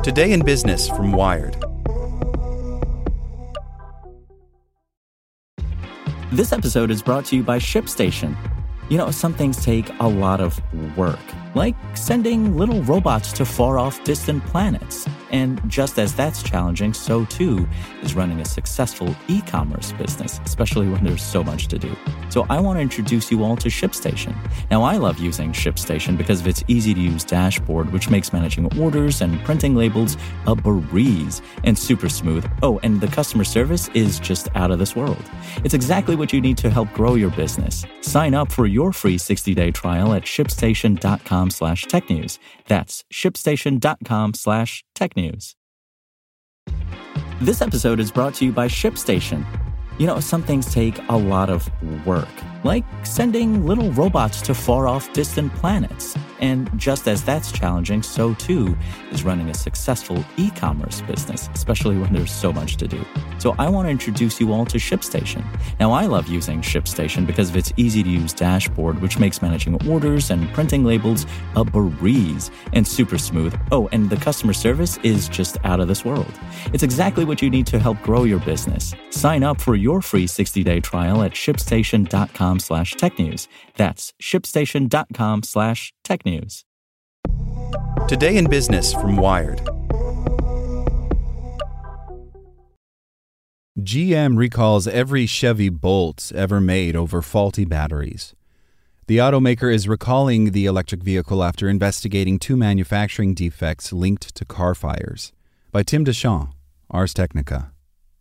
Today in Business from Wired. This episode is brought to you by ShipStation. You know, some things take a lot of work, like sending little robots to far-off distant planets. And just as that's challenging, so too is running a successful e-commerce business, especially when there's so much to do. So I want to introduce you all to ShipStation. Now, I love using ShipStation because of its easy-to-use dashboard, which makes managing orders and printing labels a breeze and super smooth. Oh, and the customer service is just out of this world. It's exactly what you need to help grow your business. Sign up for your free 60-day trial at shipstation.com/technews. That's shipstation.com/technews. This episode is brought to you by ShipStation. You know, some things take a lot of work, like sending little robots to far-off distant planets. And just as that's challenging, so too is running a successful e-commerce business, especially when there's so much to do. So I want to introduce you all to ShipStation. Now, I love using ShipStation because of its easy-to-use dashboard, which makes managing orders and printing labels a breeze and super smooth. Oh, and the customer service is just out of this world. It's exactly what you need to help grow your business. Sign up for your free 60-day trial at shipstation.com/technews. That's shipstation.com/technews. Today in Business from Wired. GM recalls every Chevy Bolt ever made over faulty batteries. The automaker is recalling the electric vehicle after investigating 2 manufacturing defects linked to car fires. By Tim Deschamps, Ars Technica.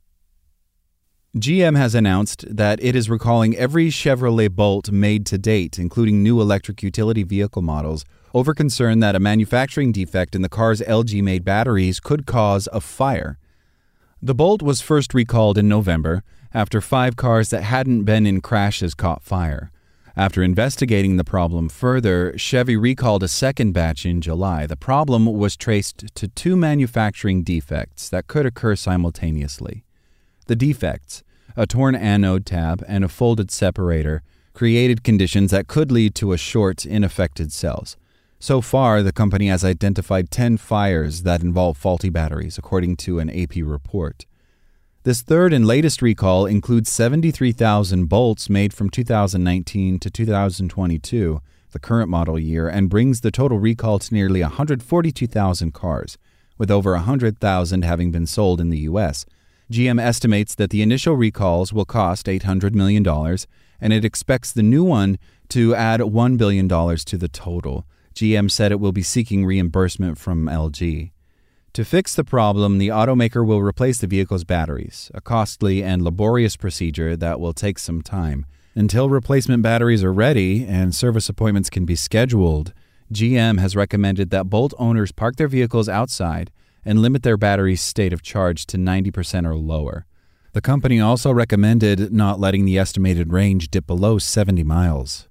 GM has announced that it is recalling every Chevrolet Bolt made to date, including new electric utility vehicle models, over concern that a manufacturing defect in the car's LG-made batteries could cause a fire. The Bolt was first recalled in November after 5 cars that hadn't been in crashes caught fire. After investigating the problem further, Chevy recalled a second batch in July. The problem was traced to 2 manufacturing defects that could occur simultaneously. The defects, a torn anode tab and a folded separator, created conditions that could lead to a short in affected cells. So far, the company has identified 10 fires that involve faulty batteries, according to an AP report. This third and latest recall includes 73,000 Bolts made from 2019 to 2022, the current model year, and brings the total recall to nearly 142,000 cars, with over 100,000 having been sold in the U.S. GM estimates that the initial recalls will cost $800 million, and it expects the new one to add $1 billion to the total. GM said it will be seeking reimbursement from LG. To fix the problem, the automaker will replace the vehicle's batteries, a costly and laborious procedure that will take some time. Until replacement batteries are ready and service appointments can be scheduled, GM has recommended that Bolt owners park their vehicles outside and limit their battery's state of charge to 90% or lower. The company also recommended not letting the estimated range dip below 70 miles.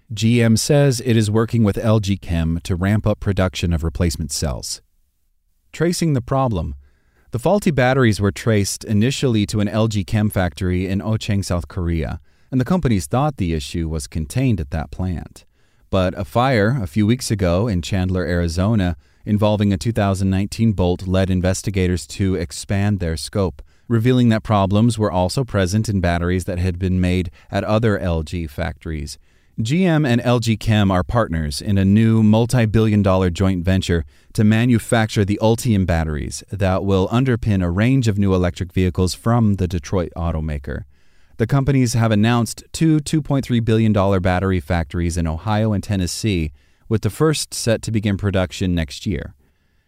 GM says it is working with LG Chem to ramp up production of replacement cells. Tracing the problem. The faulty batteries were traced initially to an LG Chem factory in Ochang, South Korea, and the companies thought the issue was contained at that plant. But a fire a few weeks ago in Chandler, Arizona, involving a 2019 Bolt led investigators to expand their scope, revealing that problems were also present in batteries that had been made at other LG factories. GM and LG Chem are partners in a new multi-billion-dollar joint venture to manufacture the Ultium batteries that will underpin a range of new electric vehicles from the Detroit automaker. The companies have announced 2 $2.3 billion battery factories in Ohio and Tennessee, with the first set to begin production next year.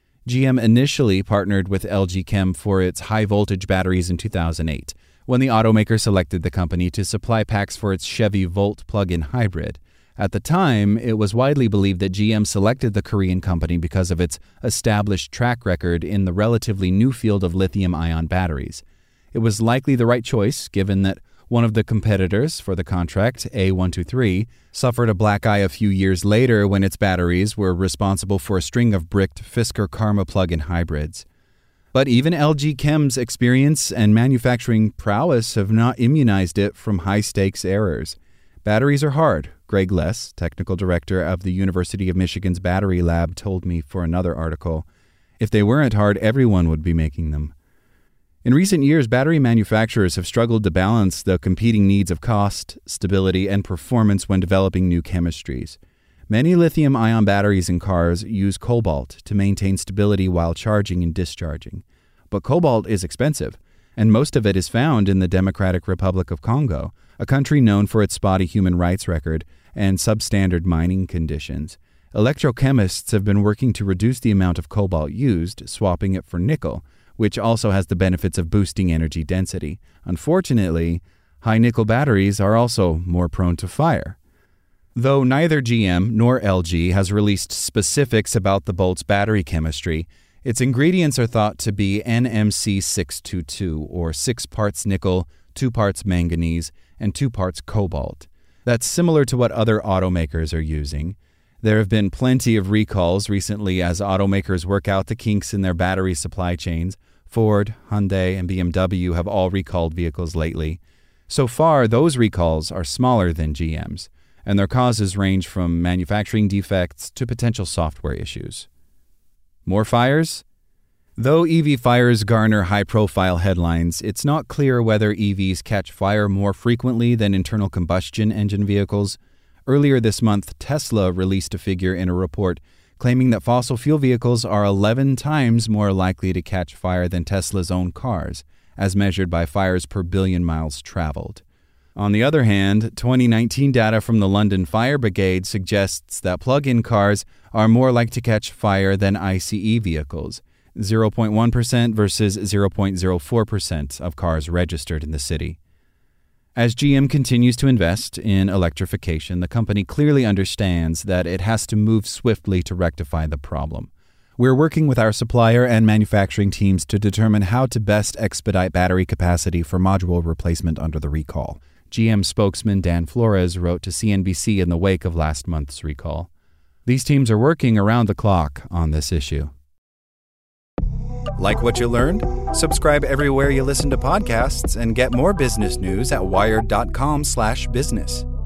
GM initially partnered with LG Chem for its high-voltage batteries in 2008, when the automaker selected the company to supply packs for its Chevy Volt plug-in hybrid. At the time, it was widely believed that GM selected the Korean company because of its established track record in the relatively new field of lithium-ion batteries. It was likely the right choice, given that one of the competitors for the contract, A123, suffered a black eye a few years later when its batteries were responsible for a string of bricked Fisker Karma plug-in hybrids. But even LG Chem's experience and manufacturing prowess have not immunized it from high-stakes errors. Batteries are hard, Greg Less, technical director of the University of Michigan's Battery Lab, told me for another article. If they weren't hard, everyone would be making them. In recent years, battery manufacturers have struggled to balance the competing needs of cost, stability, and performance when developing new chemistries. Many lithium-ion batteries in cars use cobalt to maintain stability while charging and discharging. But cobalt is expensive, and most of it is found in the Democratic Republic of Congo, a country known for its spotty human rights record and substandard mining conditions. Electrochemists have been working to reduce the amount of cobalt used, swapping it for nickel, which also has the benefits of boosting energy density. Unfortunately, high nickel batteries are also more prone to fire. Though neither GM nor LG has released specifics about the Bolt's battery chemistry, its ingredients are thought to be NMC622, or 6 parts nickel, 2 parts manganese, and 2 parts cobalt. That's similar to what other automakers are using. There have been plenty of recalls recently as automakers work out the kinks in their battery supply chains. Ford, Hyundai, and BMW have all recalled vehicles lately. So far, those recalls are smaller than GM's, and their causes range from manufacturing defects to potential software issues. More fires? Though EV fires garner high-profile headlines, it's not clear whether EVs catch fire more frequently than internal combustion engine vehicles. Earlier this month, Tesla released a figure in a report claiming that fossil fuel vehicles are 11 times more likely to catch fire than Tesla's own cars, as measured by fires per billion miles traveled. On the other hand, 2019 data from the London Fire Brigade suggests that plug-in cars are more likely to catch fire than ICE vehicles, 0.1% versus 0.04% of cars registered in the city. As GM continues to invest in electrification, the company clearly understands that it has to move swiftly to rectify the problem. We're working with our supplier and manufacturing teams to determine how to best expedite battery capacity for module replacement under the recall, GM spokesman Dan Flores wrote to CNBC in the wake of last month's recall. These teams are working around the clock on this issue. Like what you learned? Subscribe everywhere you listen to podcasts and get more business news at wired.com/business.